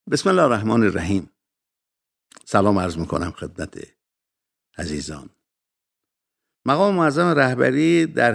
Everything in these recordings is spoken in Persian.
بسم الله الرحمن الرحیم. سلام عرض میکنم خدمت عزیزان. مقام معظم رهبری در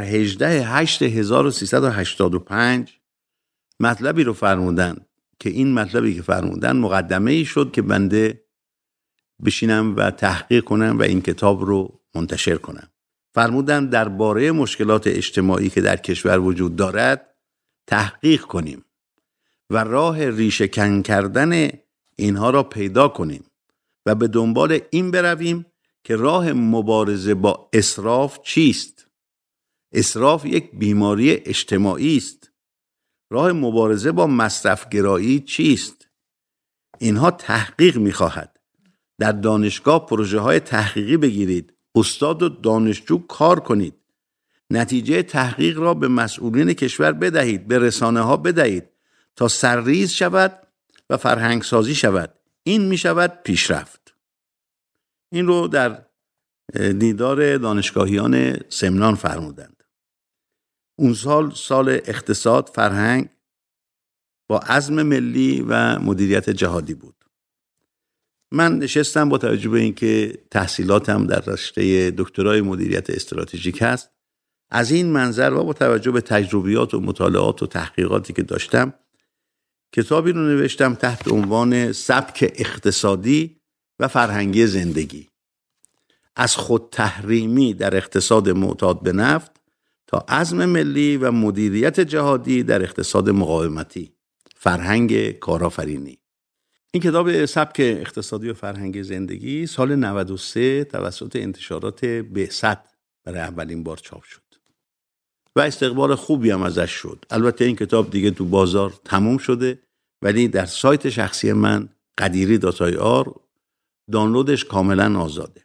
18/8/1385 مطلبی رو فرمودن که این مطلبی که فرمودن مقدمه ای شد که بنده بشینم و تحقیق کنم و این کتاب رو منتشر کنم. فرمودن درباره مشکلات اجتماعی که در کشور وجود دارد تحقیق کنیم و راه ریشه کن کردن اینها را پیدا کنیم و به دنبال این برویم که راه مبارزه با اسراف چیست. اسراف یک بیماری اجتماعی است. راه مبارزه با مصرف گرایی چیست؟ اینها تحقیق می‌خواهد. در دانشگاه پروژه های تحقیقی بگیرید، استاد و دانشجو کار کنید، نتیجه تحقیق را به مسئولین کشور بدهید، به رسانه ها بدهید تا سرریز شود و فرهنگ سازی شود. این می شود پیشرفت. این رو در دیدار دانشگاهیان سمنان فرمودند. اون سال اقتصاد فرهنگ با عزم ملی و مدیریت جهادی بود. من نشستم با توجه به اینکه تحصیلاتم در رشته دکترای مدیریت استراتژیک هست، از این منظر و با توجه به تجربیات و مطالعات و تحقیقاتی که داشتم کتابی رو نوشتم تحت عنوان سبک اقتصادی و فرهنگی زندگی، از خود تحریمی در اقتصاد معتاد به نفت تا عزم ملی و مدیریت جهادی در اقتصاد مقاومتی، فرهنگ کارآفرینی. این کتاب سبک اقتصادی و فرهنگی زندگی سال 93 توسط انتشارات بعثت برای اولین بار چاپ شد و استقبال خوبی هم ازش شد. البته این کتاب دیگه تو بازار تموم شده، ولی در سایت شخصی من qadiri.ir دانلودش کاملا آزاده.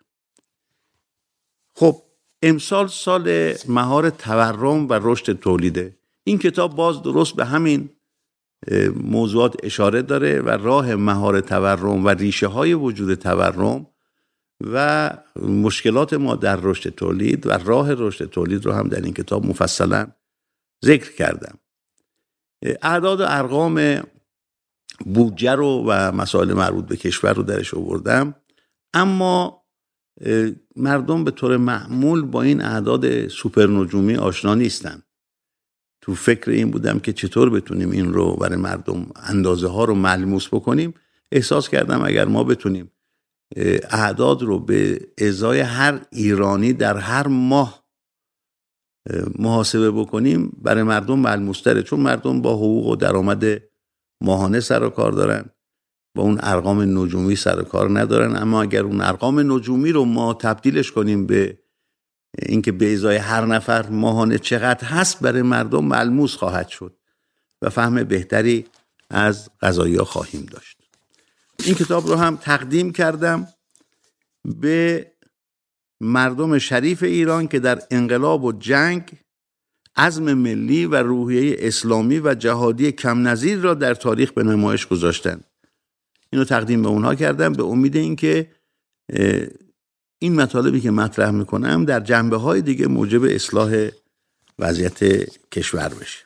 خب امسال سال مهار تورم و رشد تولیده. این کتاب باز درست به همین موضوعات اشاره داره و راه مهار تورم و ریشه های وجود تورم و مشکلات ما در رشد تولید و راه رشد تولید رو هم در این کتاب مفصلا ذکر کردم. اعداد و ارقام بودجه رو و مسائل مربوط به کشور رو درش آوردم، اما مردم به طور معمول با این اعداد سوپر نجومی آشنا نیستن. تو فکر این بودم که چطور بتونیم این رو برای مردم اندازه ها رو ملموس بکنیم. احساس کردم اگر ما بتونیم اعداد رو به ازای هر ایرانی در هر ماه محاسبه بکنیم برای مردم ملموس‌تره، چون مردم با حقوق و درآمد ماهانه سر و کار دارن، با اون ارقام نجومی سر و کار ندارن. اما اگر اون ارقام نجومی رو ما تبدیلش کنیم به اینکه به ازای هر نفر ماهانه چقدر هست، برای مردم ملموس خواهد شد و فهم بهتری از قضایی‌ها خواهیم داشت. این کتاب رو هم تقدیم کردم به مردم شریف ایران که در انقلاب و جنگ عزم ملی و روحیه اسلامی و جهادی کم نظیر را در تاریخ به نمایش گذاشتند. اینو تقدیم به اونها کردم به امید اینکه این مطالبی که مطرح میکنم در جنبه‌های دیگه موجب اصلاح وضعیت کشور بشه.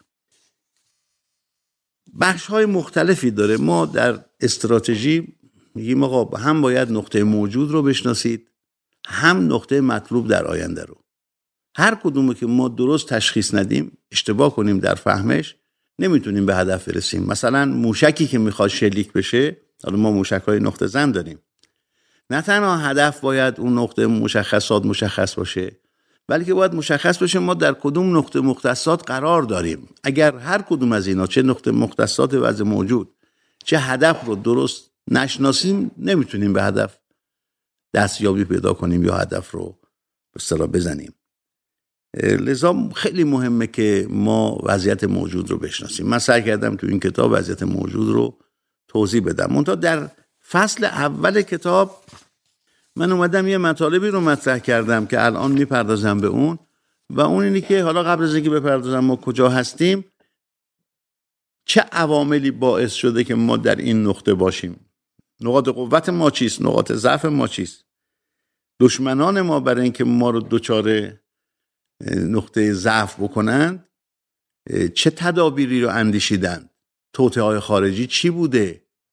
بخش‌های مختلفی داره. ما در استراتژی میگیم آقا هم باید نقطه موجود رو بشناسید، هم نقطه مطلوب در آینده رو. هر کدومو که ما درست تشخیص ندیم، اشتباه کنیم در فهمش، نمیتونیم به هدف برسیم. مثلا موشکی که میخواد شلیک بشه، حالا ما موشک‌های نقطه زن داریم، نه تنها هدف باید اون نقطه مشخصات مشخص باشه، بلکه باید مشخص بشه ما در کدوم نقطه مختصات قرار داریم. اگر هر کدوم از اینا، چه نقطه مختصات وضع موجود چه هدف رو درست نشناسیم، نمیتونیم به هدف دستیابی پیدا کنیم یا هدف رو به اصطلاح بزنیم. لذا خیلی مهمه که ما وضعیت موجود رو بشناسیم. من سعی کردم تو این کتاب وضعیت موجود رو توضیح بدم. منتها در فصل اول کتاب من اومدم یه مطالبی رو مطرح کردم که الان میپردازم به اون، و اون اینی که حالا قبل از اینکه بپردازم ما کجا هستیم، چه عواملی باعث شده که ما در این نقطه باشیم، نقاط قوت ما چیست، نقاط ضعف ما چیست، دشمنان ما برای اینکه ما رو دچار نقطه ضعف بکنند چه تدابیری رو اندیشیدن، توطئه‌های خارجی چی بوده،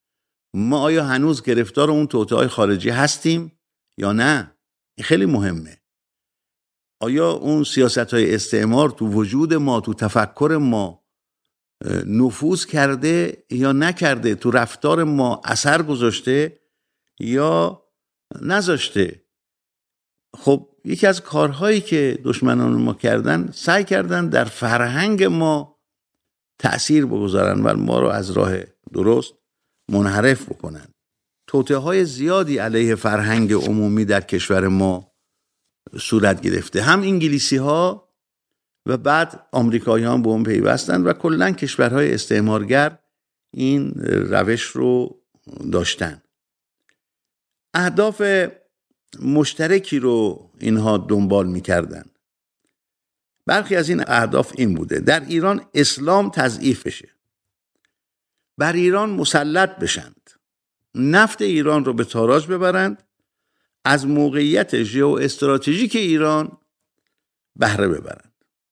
ما آیا هنوز گرفتار اون توطئه‌های خارجی هستیم یا نه؟ این خیلی مهمه. آیا اون سیاست‌های استعمار تو وجود ما، تو تفکر ما نفوذ کرده یا نکرده؟ تو رفتار ما اثر گذاشته یا نذاشته؟ خب یکی از کارهایی که دشمنان ما کردن، سعی کردن در فرهنگ ما تأثیر بگذارن و ما رو از راه درست منحرف بکنن. توطئه‌های زیادی علیه فرهنگ عمومی در کشور ما صورت گرفته، هم انگلیسی‌ها و بعد آمریکایی‌ها به اون پیوستن و کلاً کشورهای استعمارگر این روش رو داشتن. اهداف مشترکی رو اینها دنبال می‌کردن. برخی از این اهداف این بوده: در ایران اسلام تضعیف بشه، بر ایران مسلط بشند، نفت ایران رو به تاراج ببرند، از موقعیت ژئواستراتژیک ایران بهره ببرند.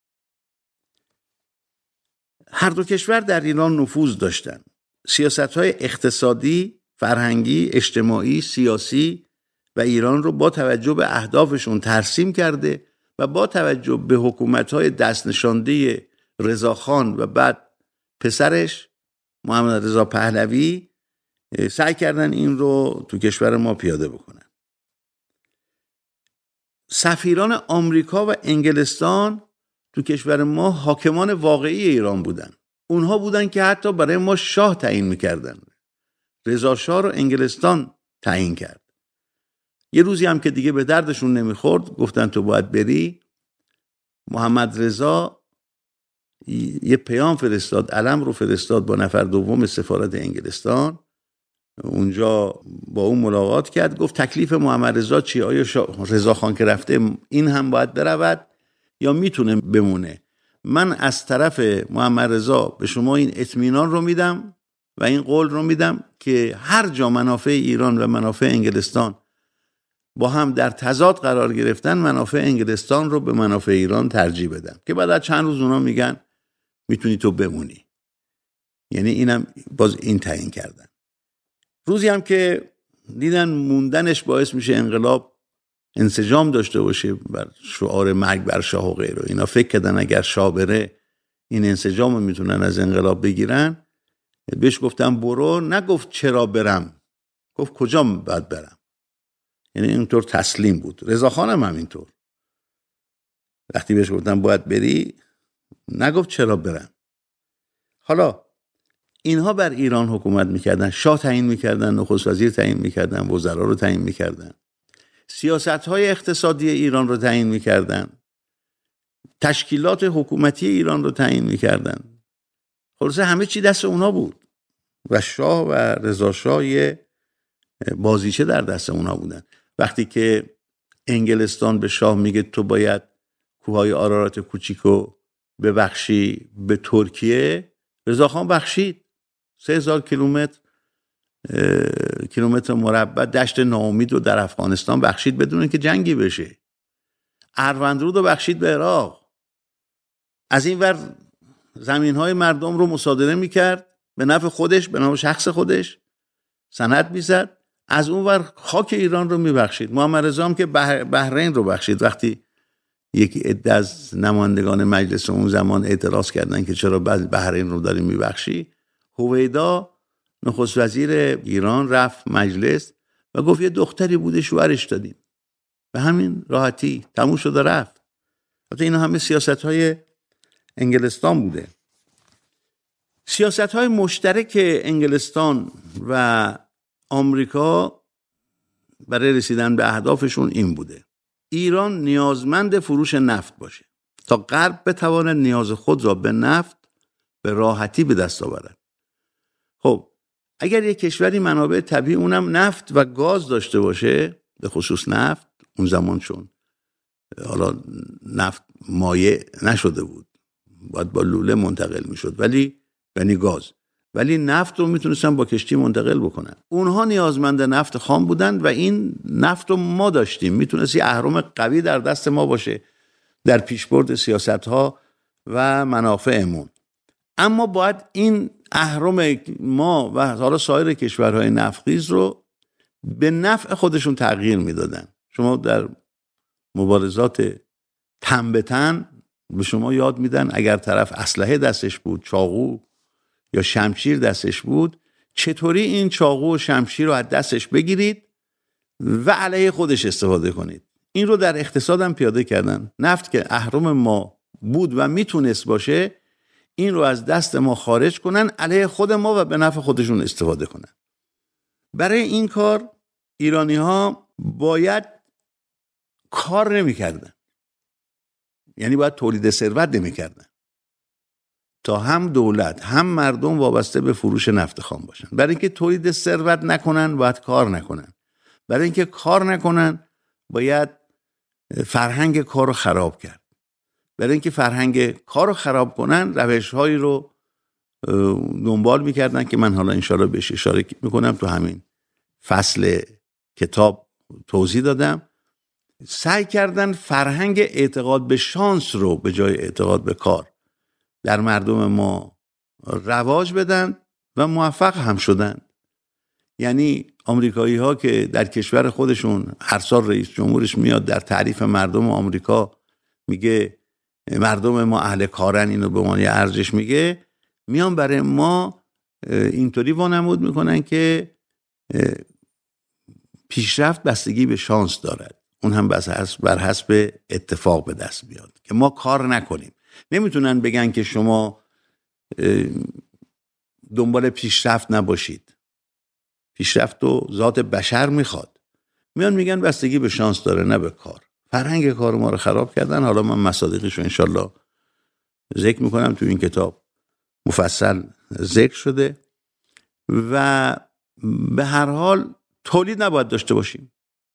هر دو کشور در ایران نفوذ داشتند. سیاست‌های اقتصادی، فرهنگی، اجتماعی، سیاسی و ایران رو با توجه به اهدافشون ترسیم کرده و با توجه به حکومت‌های دست نشانده رضاخان و بعد پسرش محمد رضا پهلوی سعی کردن این رو تو کشور ما پیاده بکنن. سفیران آمریکا و انگلستان تو کشور ما حاکمان واقعی ایران بودن. اونها بودن که حتی برای ما شاه تعیین میکردن. رضا شاه رو انگلستان تعیین کرد. یه روزی هم که دیگه به دردشون نمیخورد، گفتن تو باید بری. محمد رضا یه پیام فرستاد، علم رو فرستاد با نفر دوم سفارت انگلستان. اونجا با اون ملاقات کرد، گفت تکلیف محمد رضا چیه؟ آیا رضا خان که رفته این هم باید برود یا میتونه بمونه؟ من از طرف محمد رضا به شما این اطمینان رو میدم و این قول رو میدم که هر جا منافع ایران و منافع انگلستان با هم در تضاد قرار گرفتن، منافع انگلستان رو به منافع ایران ترجیح بدم. که بعد از چند روز اونا میگن میتونی تو بمونی. یعنی اینم باز این تعیین کردن. روزی هم که دیدن موندنش باعث میشه انقلاب انسجام داشته باشه بر شعار مرگ بر شاه و غیره، اینا فکر کردن اگر شاه بره این انسجام رو میتونن از انقلاب بگیرن. بهش گفتم برو. نگفت چرا برم، گفت کجا باید برم. یعنی اینطور تسلیم بود. رضا خانم هم اینطور، وقتی بهش گفتم باید بری نگفت چرا برم. حالا اینها بر ایران حکومت میکردن، شاه تعیین میکردن، نخست وزیر تعیین میکردن، وزرا رو تعیین میکردن، سیاست‌های اقتصادی ایران رو تعیین میکردن، تشکیلات حکومتی ایران رو تعیین میکردن. خلاصه همه چی دست اونا بود و شاه و رضا شاه یه بازیچه در دست اونا بودن. وقتی که انگلستان به شاه میگه تو باید کوههای آرارات کوچیکو ببخشی به ترکیه، رضا خان بخشید. 3000 کیلومتر مربع دشت ناامید رو در افغانستان بخشید بدون اینکه جنگی بشه. اروندرود رو بخشید به عراق. از این ور زمین‌های مردم رو مصادره می‌کرد به نفع خودش، به نفع شخص خودش، سند می‌زد. از اون ور خاک ایران رو می‌بخشید. محمد رضا هم که بحرین رو بخشید. وقتی یکی عده از نمایندگان مجلس اون زمان اعتراض کردن که چرا بحرین رو داریم می‌بخشی، هویدا نخست وزیر ایران رفت مجلس و گفت یه دختری بوده شوهرش دادیم. به همین راحتی تموم شد و رفت. البته اینا همه سیاست‌های انگلستان بوده. سیاست‌های مشترک انگلستان و آمریکا برای رسیدن به اهدافشون این بوده: ایران نیازمند فروش نفت باشه تا غرب بتواند نیاز خود را به نفت به راحتی به دست آورد. خب اگر یک کشوری منابع طبیعی اونم نفت و گاز داشته باشه، به خصوص نفت، اون زمان چون حالا نفت مایع نشده بود باید با لوله منتقل میشد، ولی یعنی گاز، ولی نفت رو میتونستن با کشتی منتقل بکنن. اونها نیازمند نفت خام بودن و این نفت رو ما داشتیم، میتونست یه اهرم قوی در دست ما باشه در پیشبرد سیاست‌ها و منافعمون. اما باید این اهرم ما و حالا سایر کشورهای نفتخیز رو به نفع خودشون تغییر میدادن. شما در مبارزات تن به تن به شما یاد میدن اگر طرف اسلحه دستش بود، چاقو یا شمشیر دستش بود، چطوری این چاقو و شمشیر رو از دستش بگیرید و علیه خودش استفاده کنید. این رو در اقتصاد هم پیاده کردن. نفت که اهرم ما بود و میتونست باشه، این رو از دست ما خارج کنن علیه خود ما و به نفع خودشون استفاده کنن. برای این کار ایرانی ها باید کار نمی کردن، یعنی باید تولید ثروت نمی کردن تا هم دولت هم مردم وابسته به فروش نفت خام باشن. برای اینکه تولید ثروت نکنن باید کار نکنن. برای اینکه کار نکنن باید فرهنگ کار رو خراب کرد. برای اینکه فرهنگ کار رو خراب کنن روش‌هایی رو دنبال می‌کردن که من حالا انشالله بهش اشاره می‌کنم، تو همین فصل کتاب توضیح دادم. سعی کردن فرهنگ اعتقاد به شانس رو به جای اعتقاد به کار در مردم ما رواج بدن و موفق هم شدن. یعنی آمریکایی ها که در کشور خودشون هر سال رئیس جمهورش میاد در تعریف مردم آمریکا میگه مردم ما اهل کارن، اینو به معنی ارزش میگه، میان برای ما اینطوری وانمود میکنن که پیشرفت بستگی به شانس دارد، اون هم بر حسب اتفاق به دست میاد که ما کار نکنیم. نمیتونن بگن که شما دنبال پیشرفت نباشید، پیشرفت و ذات بشر میخواد. میان میگن بستگی به شانس داره نه به کار. فرهنگ کار ما رو خراب کردن. حالا من مصادیقش رو انشالله ذکر میکنم، تو این کتاب مفصل ذکر شده. و به هر حال تولید نباید داشته باشیم.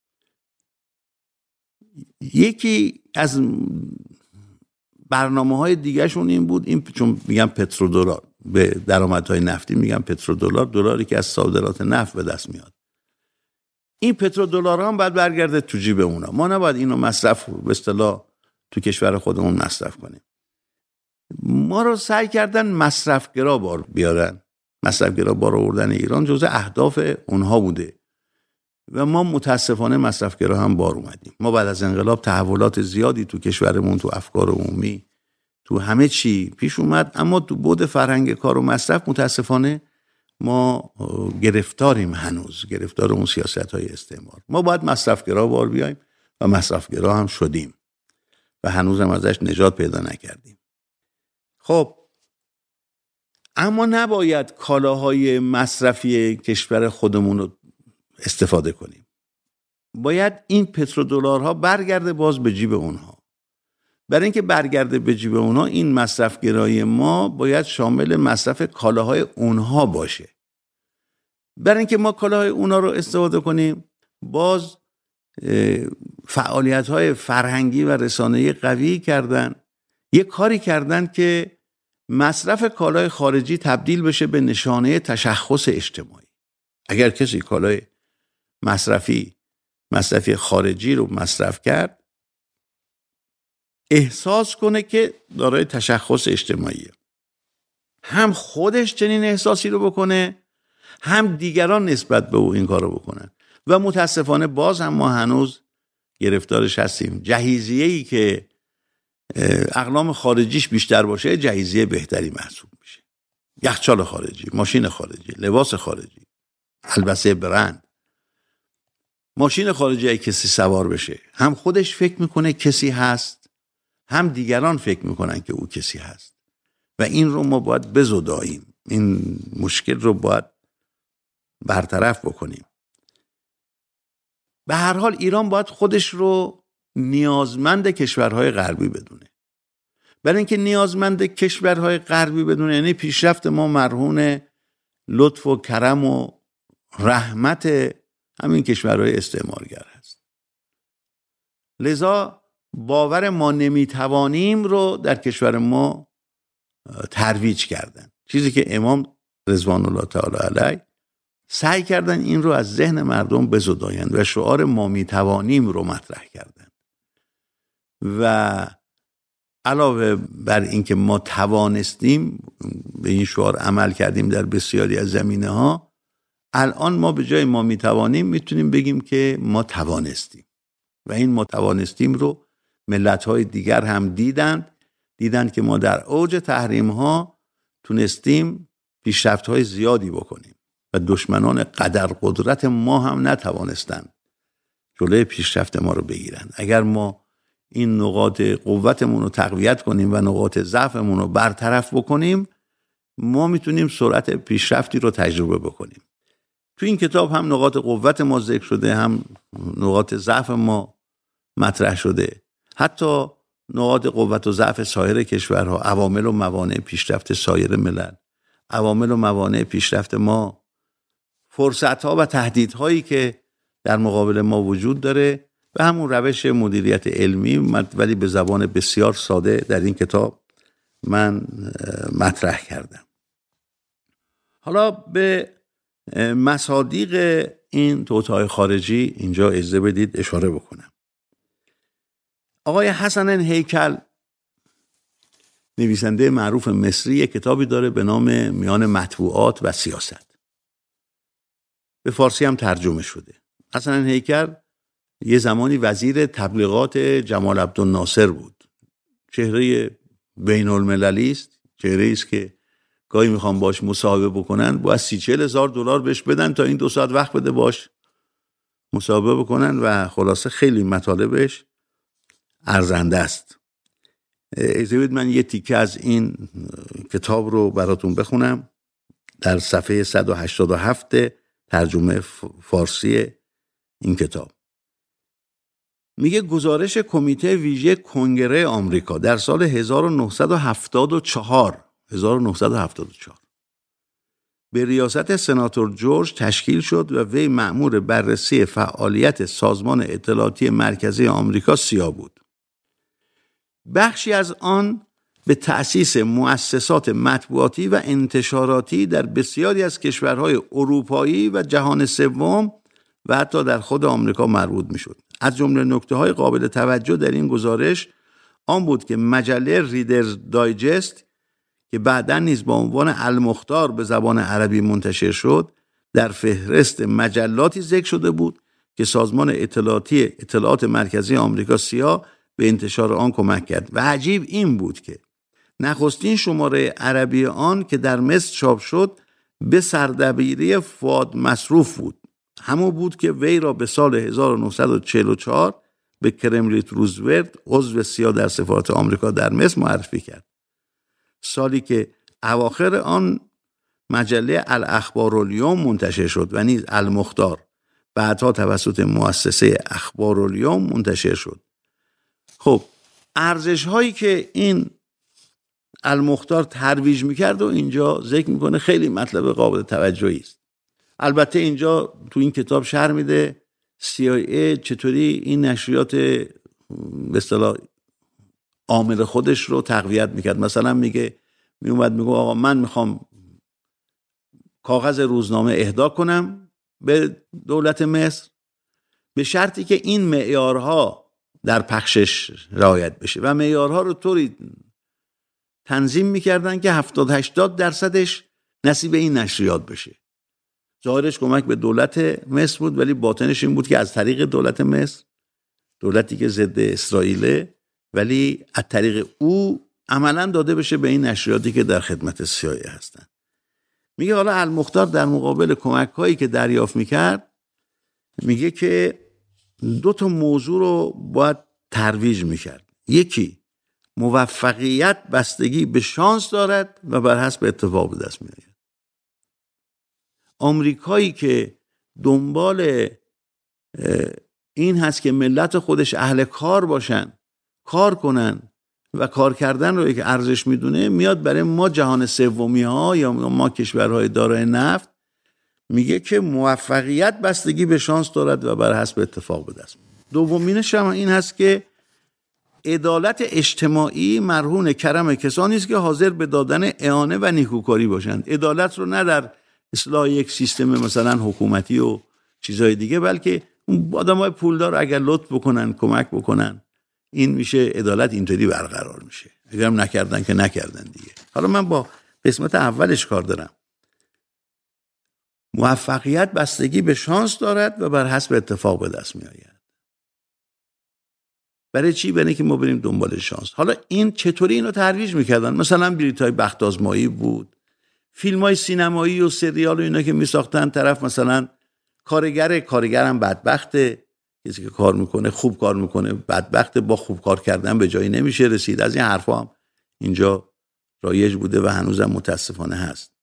یکی از برنامه‌های دیگه‌شون این بود، این چون میگم پترودلار، به درآمدهای نفتی میگم پترودلار، دلاری که از صادرات نفت به دست میاد. این پترودلارها هم باید برگرده تو جیب اونا. ما نباید اینو مصرف به اصطلاح تو کشور خودمون مصرف کنیم. ما رو سعی کردن مصرفگرا بار بیارن. مصرفگرا بار آوردن ایران جزء اهداف اونها بوده و ما متاسفانه مصرفگرا هم بار اومدیم. ما بعد از انقلاب تحولات زیادی تو کشورمون، تو افکار عمومی، تو همه چی پیش اومد، اما تو بعد فرهنگ کار و مصرف متاسفانه ما گرفتاریم، هنوز گرفتار اون سیاست‌های استعمار. ما باید مصرفگرا بار بیایم و مصرفگرا هم شدیم و هنوز هم ازش نجات پیدا نکردیم. خب اما نباید کالاهای مصرفی کشور خودمون رو استفاده کنیم. باید این پترودلارها برگرده باز به جیب اونها. برای اینکه برگرده به جیب اونها، این مصرفگرایی ما باید شامل مصرف کالاهای اونها باشه. برای اینکه ما کالاهای اونها رو استفاده کنیم، باز فعالیت‌های فرهنگی و رسانه‌ای قوی کردن. یک کاری کردن که مصرف کالای خارجی تبدیل بشه به نشانه تشخص اجتماعی. اگر کسی کالای مصرفی خارجی رو مصرف کرد، احساس کنه که دارای تشخص اجتماعیه. هم خودش چنین احساسی رو بکنه، هم دیگران نسبت به او این کار رو بکنن. و متاسفانه باز هم ما هنوز گرفتارش هستیم. جهیزیه‌ای که اقلام خارجیش بیشتر باشه، جهیزیه بهتری محسوب میشه. یخچال خارجی، ماشین خارجی، لباس خارجی، البسه برند. ماشین خارجی ای کسی سوار بشه، هم خودش فکر میکنه کسی هست، هم دیگران فکر میکنن که او کسی هست. و این رو ما باید بزداییم. این مشکل رو باید برطرف بکنیم. به هر حال ایران باید خودش رو نیازمند کشورهای غربی بدونه. برای اینکه نیازمند کشورهای غربی بدونه یعنی پیشرفت ما مرهون لطف و کرم و رحمت همین کشورهای استعمارگر هست. لذا باور ما نمیتوانیم رو در کشور ما ترویج کردن. چیزی که امام رضوان الله تعالی علیه سعی کردن این رو از ذهن مردم بزدایند و شعار ما میتوانیم رو مطرح کردن. و علاوه بر این که ما توانستیم، به این شعار عمل کردیم در بسیاری از زمینه‌ها، الان ما به جای ما میتوانیم میتونیم بگیم که ما توانستیم و این ما توانستیم رو ملت‌های دیگر هم دیدن که ما در اوج تحریم‌ها تونستیم پیشرفت‌های زیادی بکنیم و دشمنان قدر قدرت ما هم نتوانستن جلوی پیشرفت ما رو بگیرن. اگر ما این نقاط قوتمون رو تقویت کنیم و نقاط ضعفمون رو برطرف بکنیم، ما میتونیم سرعت پیشرفتی رو تجربه بکنیم. تو این کتاب هم نقاط قوت ما ذکر شده، هم نقاط ضعف ما مطرح شده، حتی نقاط قوت و ضعف سایر کشورها، عوامل و موانع پیشرفت سایر ملل، عوامل و موانع پیشرفت ما، فرصت‌ها و تهدیدهایی که در مقابل ما وجود داره و همون روش مدیریت علمی، ولی به زبان بسیار ساده در این کتاب من مطرح کردم. حالا به مصادیق این توطئه‌های خارجی اینجا اجازه بدید اشاره بکنم. آقای حسن هیکل، نویسنده معروف مصری، کتابی داره به نام میان مطبوعات و سیاست، به فارسی هم ترجمه شده. حسن هیکل یه زمانی وزیر تبلیغات جمال عبدالناصر بود. چهره بین المللی است، چهره است که گاهی میخوام باش مصاحبه بکنن باید 30-40 هزار دلار بهش بدن تا این 2 ساعت وقت بده باش مصاحبه بکنن و خلاصه خیلی مطالبش ارزنده است. اجازه بدید من یه تیکه از این کتاب رو براتون بخونم. در صفحه 187 ترجمه فارسی این کتاب میگه گزارش کمیته ویژه کنگره آمریکا در سال 1974 به ریاست سناتور جورج تشکیل شد و وی مأمور بررسی فعالیت سازمان اطلاعاتی مرکزی آمریکا سیا بود. بخشی از آن به تأسیس مؤسسات مطبوعاتی و انتشاراتی در بسیاری از کشورهای اروپایی و جهان سوم و حتی در خود آمریکا مربوط می‌شد. از جمله نکته‌های قابل توجه در این گزارش آن بود که مجله ریدرز دایجست که بعداً نیز با عنوان المختار به زبان عربی منتشر شد، در فهرست مجلاتی ذکر شده بود که سازمان اطلاعات مرکزی آمریکا سیا به انتشار آن کمک کرد. و عجیب این بود که نخستین شماره عربی آن که در مصر چاپ شد به سردبیری فؤاد مصروف بود، همون بود که وی را به سال 1944 به کرملیت روزولت عضو سیا در سفارت آمریکا در مصر معرفی کرد. سالی که اواخر آن مجله الاخبارالیوم منتشر شد و نیز المختار بعدها توسط مؤسسه اخبارالیوم منتشر شد. خب ارزش هایی که این المختار ترویج میکرد و اینجا ذکر میکنه، خیلی مطلب قابل توجهی است. البته اینجا تو این کتاب شرح میده CIA چطوری این نشریات به اصطلاح عامل خودش رو تقویت میکرد. مثلا میومد میگه آقا من میخوام کاغذ روزنامه اهدا کنم به دولت مصر به شرطی که این معیارها در پخشش رعایت بشه و معیارها رو طوری تنظیم میکردن که 70-80% نصیب این نشریات بشه. ظاهرش کمک به دولت مصر بود ولی باطنش این بود که از طریق دولت مصر، دولتی که ضد اسرائیله، ولی از طریق او عملا داده بشه به این نشریاتی که در خدمت CIA هستن. میگه حالا المختار در مقابل کمک‌هایی که دریافت میکرد میگه که 2 موضوع رو باید ترویج میکرد. یکی موفقیت بستگی به شانس دارد و بر حسب اتفاق به دست میآید. آمریکایی که دنبال این هست که ملت خودش اهل کار باشن، کار کنن و کار کردن رو که ارزش میدونه، میاد برای ما جهان سومی ها یا ما کشورهای دارای نفت میگه که موفقیت بستگی به شانس دارد و بر حسب اتفاق به دست میاد. دومینش هم این هست که عدالت اجتماعی مرهون کرم کسانی است که حاضر به دادن اعانه و نیکوکاری باشند. عدالت رو نه در اصلاح یک سیستم مثلا حکومتی و چیزهای دیگه، بلکه آدمای پولدار اگر لطف بکنن، کمک بکنن، این میشه عدالت، اینطوری برقرار میشه. اگرم نکردن که نکردن دیگه. حالا من با قسمت اولش کار دارم. موفقیت بستگی به شانس دارد و بر حسب اتفاق به دست می آید. برای چی؟ برای که ما بریم دنبال شانس. حالا این چطوری اینو ترویج میکردن؟ مثلا بلیط‌های بخت آزمایی بود، فیلم‌های سینمایی و سریال و اینا که میساختن. طرف مثلا کارگرم بدبخته، کسی که کار میکنه خوب کار میکنه بدبخته، با خوب کار کردن به جایی نمیشه رسید. از این حرفا هم اینجا رایج بوده و هنوزم متاسفانه هست.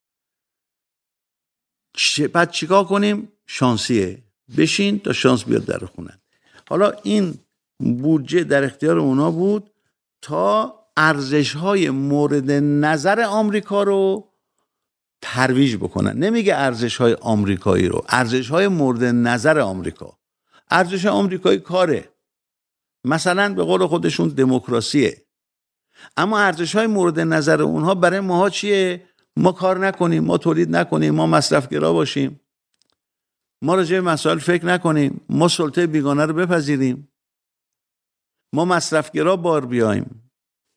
بعد چیکار کنیم؟ شانسیه، بشین تا شانس بیاد در خونت. حالا این بودجه در اختیار اونا بود تا ارزش‌های مورد نظر آمریکا رو ترویج بکنن. نمیگه ارزش‌های آمریکایی رو، ارزش‌های مورد نظر آمریکا. ارزش آمریکایی کاره، مثلا به قول خودشون دموکراسیه، اما ارزش‌های مورد نظر اونها برای ماها چیه؟ ما کار نکنیم، ما تولید نکنیم، ما مصرفگرا باشیم، ما راجع به مسائل فکر نکنیم، ما سلطه بیگانه رو بپذیریم، ما مصرفگرا بار بیایم.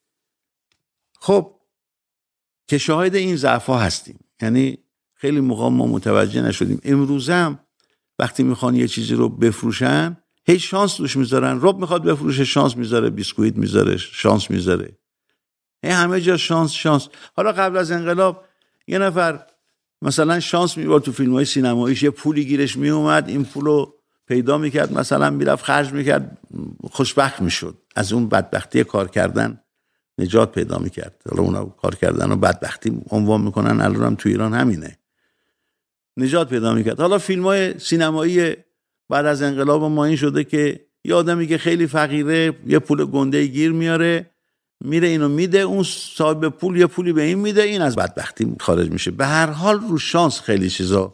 خب که شاهد این ضعف‌ها هستیم. یعنی خیلی موقع ما متوجه نشدیم. امروز هم وقتی میخوان یه چیزی رو بفروشن هیچ شانس توش میذارن. رب میخواد بفروشه، شانس میذاره، بیسکویت میذاره، شانس میذاره، همه جا شانس. حالا قبل از انقلاب یه نفر مثلا شانس میبرد تو فیلم‌های سینماییش، یه پولی گیرش میومد، این پولو پیدا میکرد، مثلا میرفت خرج میکرد، خوشبخت میشد، از اون بدبختی کار کردن نجات پیدا میکرد. حالا اونا کار کردن و بدبختی عنوان میکنن، الان تو ایران همینه، نجات پیدا میکرد. حالا فیلم‌های سینمایی بعد از انقلاب ما این شده که یه آدمی که خیلی فقیره یه پول گنده گیر میاره، میره اینو میده، اون صاحب پول یه پولی به این میده، این از بدبختی خارج میشه. به هر حال رو شانس خیلی چیزا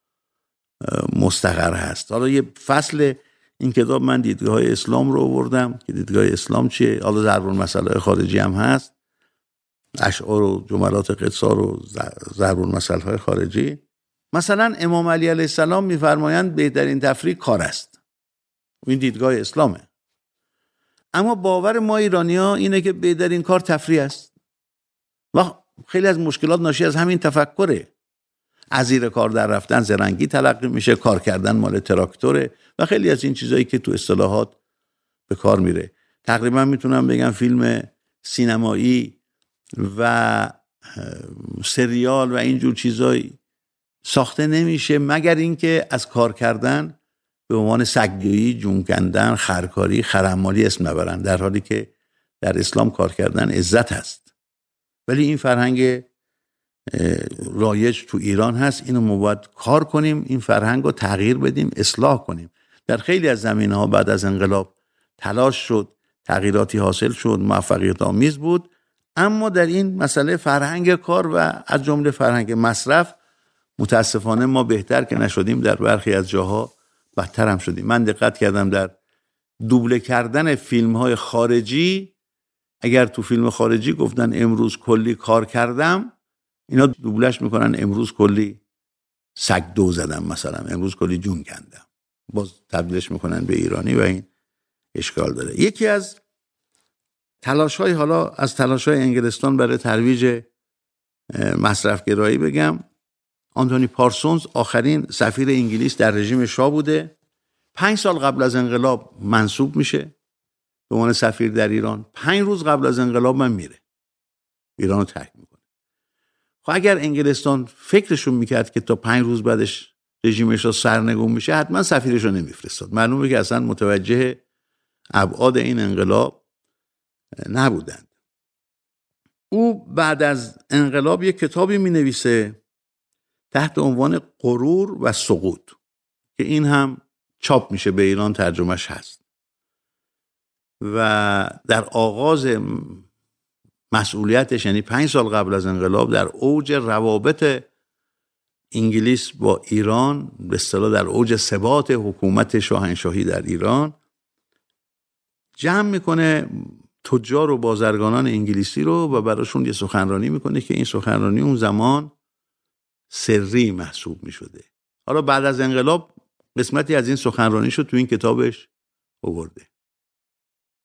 مستقر هست. حالا یه فصل این کتاب من دیدگاه اسلام رو آوردم که دیدگاه اسلام چیه. حالا ضرب المثل خارجی هم هست، اشعار و جملات قدسار و ضرب المثل خارجی. مثلا امام علی علیه السلام میفرمایند بهترین تفریح کار است. این دیدگاه اسلامه. اما باور ما ایرانی‌ها اینه که بهترین کار تفریح است و خیلی از مشکلات ناشی از همین تفکره. از زیر کار در رفتن زرنگی تلقی میشه، کار کردن مال تراکتوره و خیلی از این چیزایی که تو اصطلاحات به کار میره. تقریبا میتونم بگم فیلم سینمایی و سریال و اینجور چیزایی ساخته نمیشه مگر اینکه از کار کردن به عنوان سگ‌جویی، جون کندن، خرکاری، خرمالی اسم نبرن، در حالی که در اسلام کار کردن عزت هست. ولی این فرهنگ رایج تو ایران هست. اینو ما باید کار کنیم، این فرهنگ رو تغییر بدیم، اصلاح کنیم. در خیلی از زمینه‌ها بعد از انقلاب تلاش شد، تغییراتی حاصل شد، موفقیت آمیز بود، اما در این مسئله فرهنگ کار و از جمله فرهنگ مصرف متاسفانه ما بهتر که نشدیم، در برخی از جاها بدتر هم شدیم. من دقت کردم در دوبله کردن فیلم‌های خارجی، اگر تو فیلم خارجی گفتن امروز کلی کار کردم، اینا دوبلش میکنن امروز کلی سگ دو زدم، مثلا امروز کلی جون کندم، باز تبدیلش میکنن به ایرانی و این اشکال داره. یکی از تلاش‌های، حالا از تلاش‌های انگلستان برای ترویج مصرفگرایی بگم، آنتونی پارسونز آخرین سفیر انگلیس در رژیم شاه بوده. 5 سال قبل از انقلاب منصوب میشه به عنوان سفیر در ایران. 5 روز قبل از انقلاب من میره ایرانو ترک میکنه. خب اگر انگلستان فکرشون میکرد که تا 5 روز بعدش رژیمش رو سرنگون میشه، حتما سفیرش رو نمیفرستاد. معلومه که اصلا متوجه ابعاد این انقلاب نبودند. او بعد از انقلاب یک کتابی مینویسه تحت عنوان غرور و سقوط که این هم چاپ میشه، به ایران ترجمهش هست. و در آغاز مسئولیتش، یعنی 5 سال قبل از انقلاب، در اوج روابط انگلیس با ایران، به اصطلاح در اوج ثبات حکومت شاهنشاهی در ایران، جمع میکنه تجار و بازرگانان انگلیسی رو و براشون یه سخنرانی میکنه که این سخنرانی اون زمان سری محسوب میشده. حالا بعد از انقلاب قسمتی از این سخنرانی شد تو این کتابش آورده.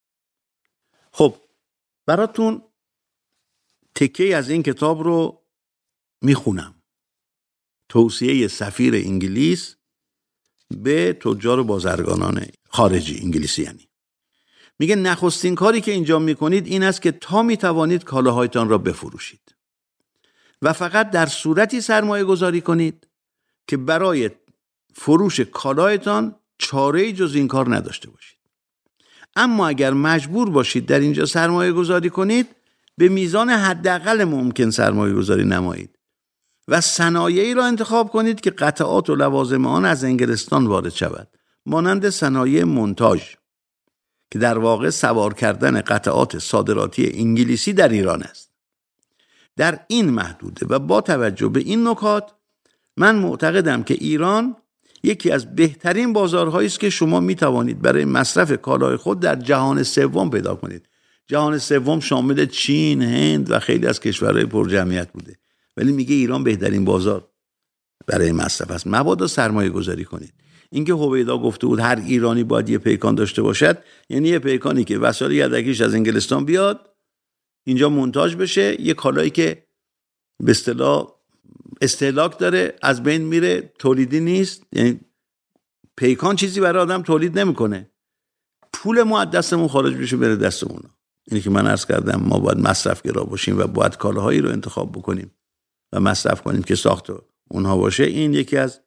خب براتون تکه‌ای از این کتاب رو میخونم. توصیه سفیر انگلیس به تجار و بازرگانان خارجی انگلیسی، یعنی میگه نخستین کاری که اینجا میکنید این است که تا میتوانید کالاهایتان را بفروشید و فقط در صورتی سرمایه گذاری کنید که برای فروش کالایتان چاره‌ای جز این کار نداشته باشید. اما اگر مجبور باشید در اینجا سرمایه گذاری کنید، به میزان حداقل ممکن سرمایه گذاری نمایید و صنایعی را انتخاب کنید که قطعات و لوازم آن از انگلستان وارد شود، مانند صنایع مونتاژ که در واقع سوار کردن قطعات صادراتی انگلیسی در ایران است. در این محدوده و با توجه به این نکات من معتقدم که ایران یکی از بهترین بازارهایی است که شما می توانید برای مصرف کالای خود در جهان سوم پیدا کنید. جهان سوم شامل چین، هند و خیلی از کشورهای پرجمعیت بوده، ولی میگه ایران بهترین بازار برای مصرف است. مبادا سرمایه گذاری کنید. اینکه هویدا گفته بود هر ایرانی باید یه پیکان داشته باشد، یعنی یه پیکانی که وسایل یدکیش از انگلستان بیاد اینجا مونتاژ بشه، یه کالایی که به اصطلاح استهلاک داره از بین میره، تولیدی نیست. یعنی پیکان چیزی برای آدم تولید نمیکنه، پول ما از دستمون خارج بشه بره دستمون. اینی که من عرض کردم ما باید مصرف گرا باشیم و باید کالاهایی رو انتخاب بکنیم و مصرف کنیم که ساخت اونها باشه. این یکی از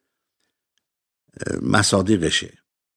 مصادیقشه.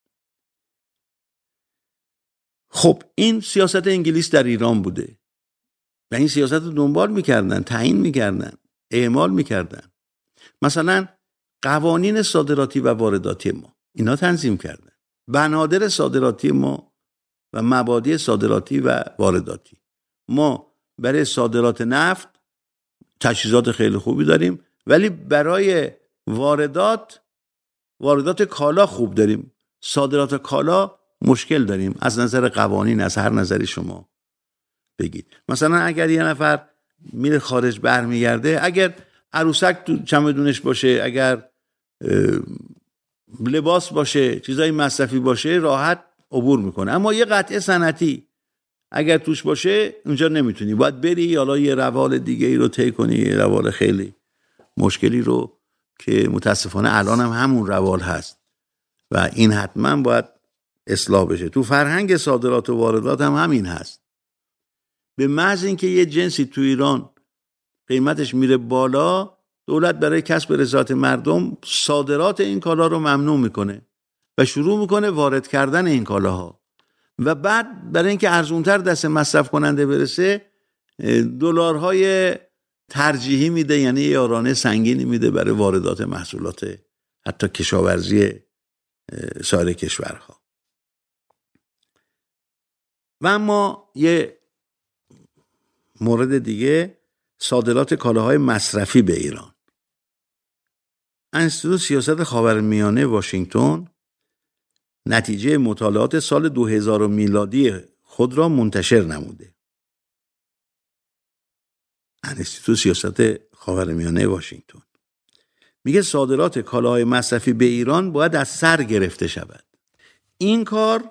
خب این سیاست انگلیس در ایران بوده و این سیاست رو دنبال میکردن، تعیین میکردن، اعمال میکردن. مثلا قوانین صادراتی و وارداتی ما اینا تنظیم کردن، بنادر صادراتی ما و مبادی صادراتی و وارداتی. ما برای صادرات نفت تجهیزات خیلی خوبی داریم، ولی برای واردات کالا خوب داریم، صادرات کالا مشکل داریم از نظر قوانین، از هر نظری شما بگید. مثلا اگر یه نفر میره خارج برمیگرده، اگر عروسک تو چمدونش باشه، اگر لباس باشه، چیزای مصرفی باشه، راحت عبور میکنه. اما یه قطعه صنعتی اگر توش باشه اونجا نمیتونی، باید بری حالا یه روال دیگه ای رو طی کنی، یه روال خیلی مشکلی رو که متاسفانه الان هم همون روال هست و این حتما باید اصلاح بشه. تو فرهنگ صادرات و واردات هم همین هست. به محض اینکه یه جنسی تو ایران قیمتش میره بالا، دولت برای کسب رضایت مردم صادرات این کالا رو ممنوع میکنه و شروع میکنه وارد کردن این کالاها و بعد برای اینکه ارزونتر دست مصرف کننده برسه دلارهای ترجیحی میده، یعنی یارانه سنگینی میده برای واردات محصولات حتی کشاورزی سایر کشورها. و اما یه مورد دیگه، صادرات کالاهای مصرفی به ایران. انستیتوت سیاست خاورمیانه واشنگتن نتیجه مطالعات سال 2000 میلادی خود را منتشر نموده. انستیتوت سیاست خاورمیانه واشنگتن میگه صادرات کالاهای مصرفی به ایران باید از سر گرفته شود. این کار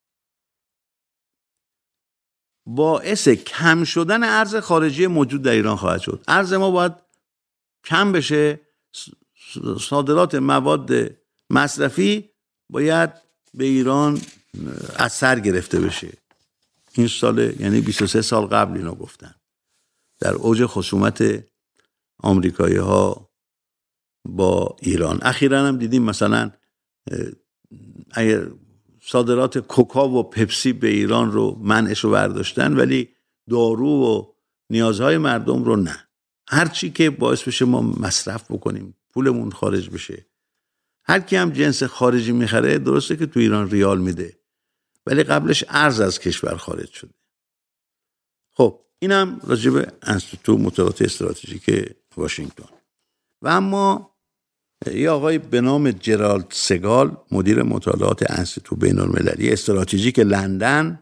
باعث کم شدن ارز خارجی موجود در ایران خواهد شد. ارز ما باید کم بشه، صادرات مواد مصرفی باید به ایران از سر گرفته بشه. این سال یعنی 23 سال قبل اینو گفتن، در اوج خصومت آمریکایی ها با ایران. اخیراً هم دیدیم مثلا اگر صادرات کوکا و پپسی به ایران رو منعش رو برداشتن، ولی دارو و نیازهای مردم رو نه. هر چی که باعث بشه ما مصرف بکنیم، پولمون خارج بشه. هر کی هم جنس خارجی میخره، درسته که تو ایران ریال میده، ولی قبلش ارز از کشور خارج شده. خب اینم راجع به انستیتوت مطالعات استراتژیک واشنگتن. و اما یه آقای به نام جرالد سگال، مدیر مطالعات انستیتوت بین‌المللی استراتژیک لندن،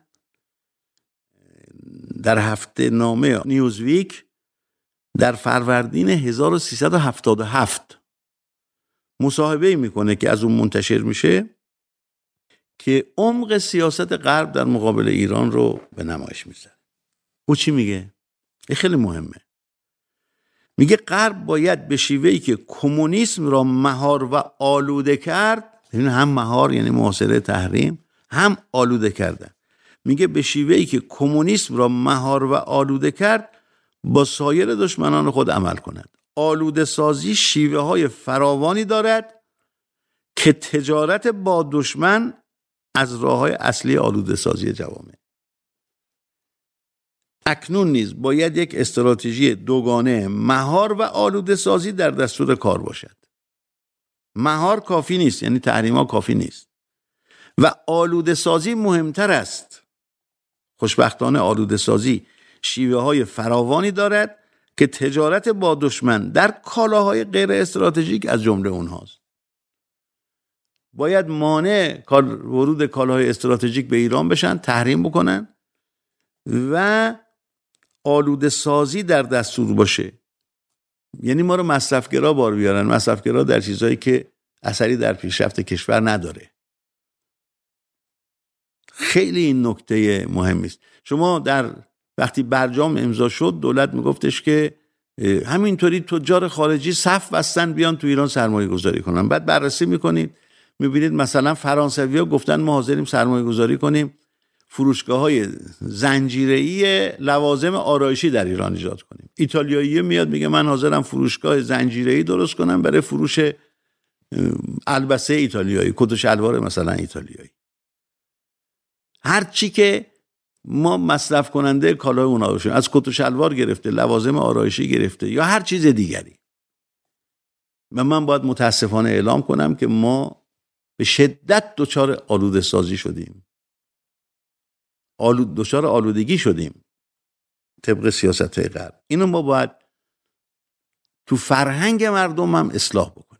در هفته نامه نیوزویک در فروردین 1377 مصاحبه‌ای میکنه که از اون منتشر میشه که عمق سیاست غرب در مقابل ایران رو به نمایش میذاره. او چی میگه؟ خیلی مهمه. میگه غرب باید به شیوهی که کمونیسم را مهار و آلوده کرد، یعنی هم مهار یعنی محاصره تحریم، هم آلوده کردن. میگه به شیوهی که کمونیسم را مهار و آلوده کرد با سایر دشمنان خود عمل کند. آلوده سازی شیوه های فراوانی دارد که تجارت با دشمن از راه‌های اصلی آلوده سازی جوامع. اکنون نیز باید یک استراتژی دوگانه مهار و آلوده سازی در دستور کار باشد. مهار کافی نیست، یعنی تحریم‌ها کافی نیست و آلوده سازی مهمتر است. خوشبختانه آلوده سازی شیوه های فراوانی دارد که تجارت با دشمن در کالاهای غیر استراتژیک از جمله اونهاست. باید مانع ورود کالاهای استراتژیک به ایران بشن، تحریم بکنن و آلوده سازی در دستور باشه. یعنی ما رو مصرفگرا بار بیارن، مصرفگرا در چیزایی که اثری در پیشرفت کشور نداره. خیلی این نکته مهمی است. شما وقتی برجام امضا شد دولت میگفتش که همینطوری تجار خارجی صف بستن بیان تو ایران سرمایه گذاری کنن. بعد بررسی میکنید میبینید مثلا فرانسوی‌ها گفتن ما حاضریم سرمایه گذاری کنیم فروشگاه‌های زنجیره‌ای لوازم آرایشی در ایران ایجاد کنیم. ایتالیایی میاد میگه من حاضرم فروشگاه زنجیره‌ای درست کنم برای فروش البسه ایتالیایی، کت و شلوار مثلا ایتالیایی. هر چی که ما مصرف کننده کالای اونها باشیم، از کت و شلوار گرفته، لوازم آرایشی گرفته یا هر چیز دیگری. و من باید متاسفانه اعلام کنم که ما به شدت دچار آلوده سازی شدیم، دچار آلودگی شدیم طبق سیاست‌های غرب. اینو ما باید تو فرهنگ مردم هم اصلاح بکنیم.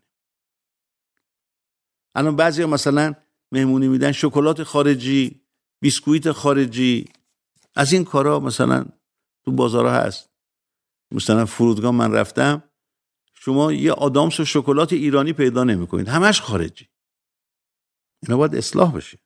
الان بعضیا مثلا مهمونی میدن شکلات خارجی، بیسکویت خارجی، از این کارا مثلا تو بازارها هست. مثلا فرودگاه من رفتم، شما یه آدامس و شکلات ایرانی پیدا نمی‌کنید، همش خارجی. اینا باید اصلاح بشه.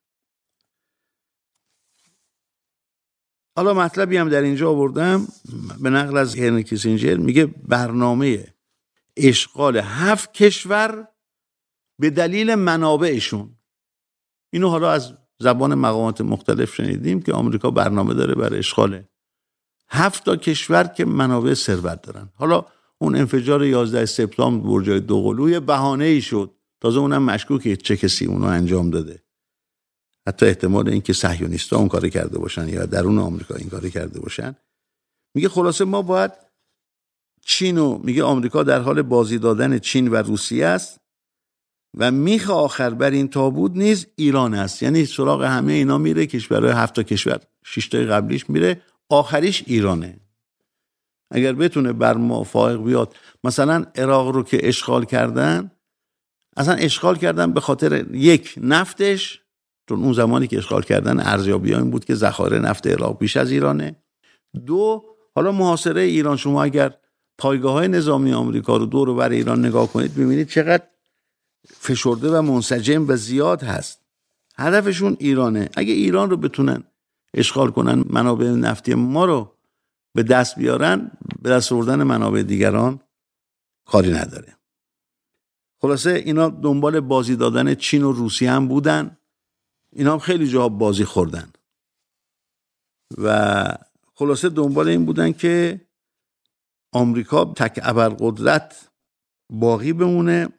حالا مطلبی هم در اینجا آوردم به نقل از هنری کیسینجر، میگه برنامه اشغال 7 کشور به دلیل منابعشون. اینو حالا از زبان مقامات مختلف شنیدیم که آمریکا برنامه داره برای اشغال 7 کشور که منابع ثروت دارن. حالا اون انفجار 11 سپتامبر برجای دوقلوی بهانه‌ای شد، تازه اونم مشکوکه چه کسی اونو انجام داده. حتی احتمال اینکه صهیونیست‌ها اون کارو کرده باشن یا درون آمریکا این کارو کرده باشن. میگه خلاصه ما باید میگه آمریکا در حال بازی دادن چین و روسیه است و میخ آخر بر این تابوت نیز ایران است. یعنی سراغ همه اینا میره، کشورهای 7 کشور 6 تا قبلیش میره، آخریش ایرانه. اگر بتونه بر ما فائق بیاد، مثلا عراق رو که اشغال کردن، اصلا اشغال کردن به خاطر یک نفتش، چون اون زمانی که اشغال کردن ارزیابی این بود که ذخایر نفت عراق بیش از ایرانه. 2 حالا محاصره ایران، شما اگر پایگاه‌های نظامی آمریکا رو دور و بر ایران نگاه کنید ببینید چقدر فشرده و منسجم و زیاد هست. هدفشون ایرانه. اگه ایران رو بتونن اشغال کنن، منابع نفتی ما رو به دست بیارن، به دست آوردن منابع دیگران کاری نداره. خلاصه اینا دنبال بازی دادن چین و روسیه هم بودن. اینا هم خیلی جاها بازی خوردن و خلاصه دنبال این بودن که آمریکا تک ابرقدرت باقی بمونه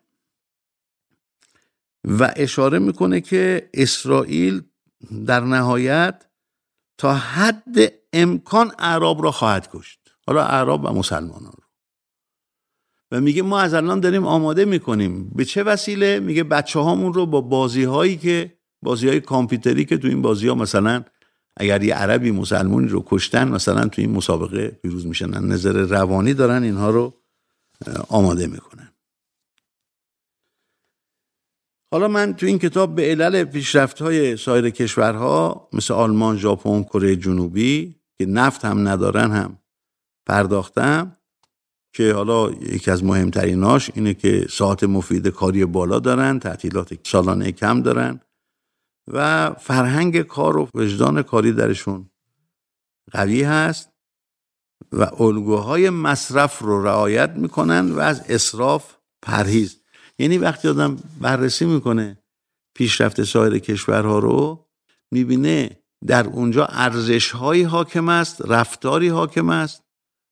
و اشاره میکنه که اسرائیل در نهایت تا حد امکان اعراب را خواهد کشت، حالا اعراب و مسلمانان رو. و میگه ما از الان داریم آماده میکنیم. به چه وسیله؟ میگه بچه هامون رو با بازی‌های کامپیوتری که تو این بازی‌ها مثلا اگر یه عربی مسلمانی رو کشتن مثلا تو این مسابقه پیروز میشن، نظر روانی دارن اینها رو آماده میکنن. حالا من تو این کتاب به علل پیشرفت‌های سایر کشورها مثل آلمان، ژاپن، کره جنوبی که نفت هم ندارن هم پرداختم که حالا یکی از مهمتریناش اینه که ساعت مفید کاری بالا دارن، تعطیلات سالانه کم دارن و فرهنگ کار و وجدان کاری درشون قوی هست و الگوهای مصرف رو رعایت میکنن و از اسراف پرهیز. یعنی وقتی آدم بررسی میکنه پیشرفت سایر کشورها رو، میبینه در اونجا ارزش‌هایی حاکم است، رفتاری حاکم است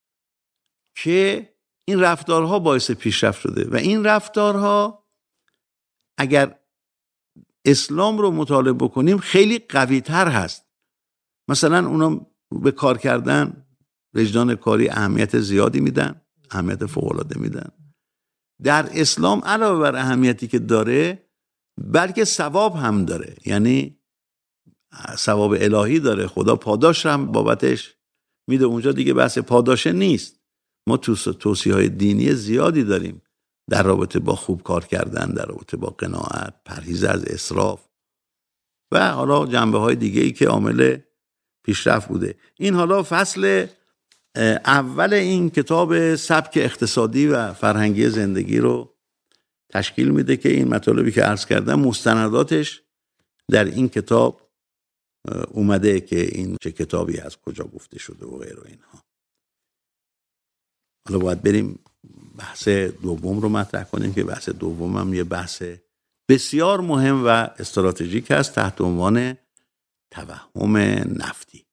که این رفتارها باعث پیشرفت شده و این رفتارها اگر اسلام رو مطالعه بکنیم خیلی قوی‌تر هست. مثلا اونا به کار کردن، وجدان کاری اهمیت زیادی میدن، اهمیت فوق‌العاده میدن. در اسلام علاوه بر اهمیتی که داره بلکه ثواب هم داره، یعنی ثواب الهی داره، خدا پاداش هم بابتش میده. اونجا دیگه بحث پاداشه نیست. ما توصیه‌های دینی زیادی داریم در رابطه با خوب کار کردن، در رابطه با قناعت، پرهیز از اسراف و حالا جنبه‌های دیگه‌ای که عامل پیشرفت بوده. این حالا فصل اول این کتاب سبک اقتصادی و فرهنگی زندگی رو تشکیل میده که این مطالبی که عرض کردم مستنداتش در این کتاب اومده که این چه کتابی از کجا گفته شده و غیره اینها. حالا باید بریم بحث دوم رو مطرح کنیم که بحث دوم هم یه بحث بسیار مهم و استراتژیک است تحت عنوان توهم نفتی.